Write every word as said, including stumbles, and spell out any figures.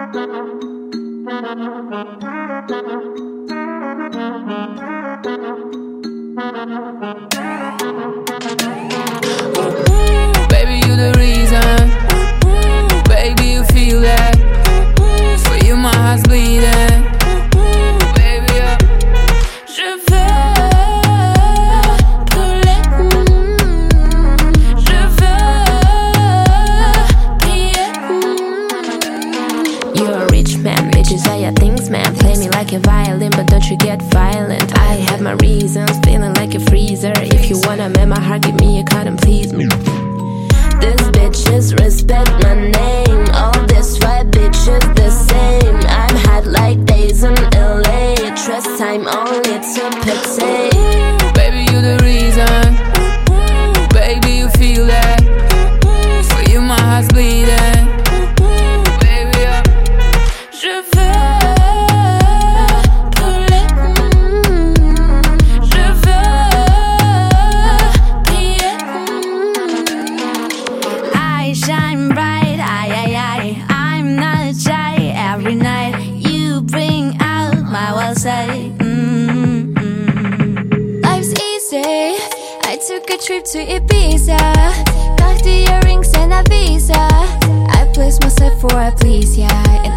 Baby, you the reason. Baby, you feel that. For you, my heart's bleeding. Baby, yeah. Je veux brûler. Je veux prier. You're a rich man, bitches are your things, man. Play me like a violin, but don't you get violent. I have my reasons, feeling like a freezer. If you wanna make my heart, give me a card and please me. These bitches respect my name. All these white bitches the same. I'm hot like days in L A. Trust time only to pity. Baby, you the reason. Baby, you feel that. For you, my heart's bleeding. Baby, yeah. Je veux brûler. Je veux prier. I shine bright, I, I, I, I'm not shy. Every night you bring out my wild side. Mm-hmm. Life's easy. I took a trip to Ibiza. Got the earrings and a visa. I place myself for a please, yeah. And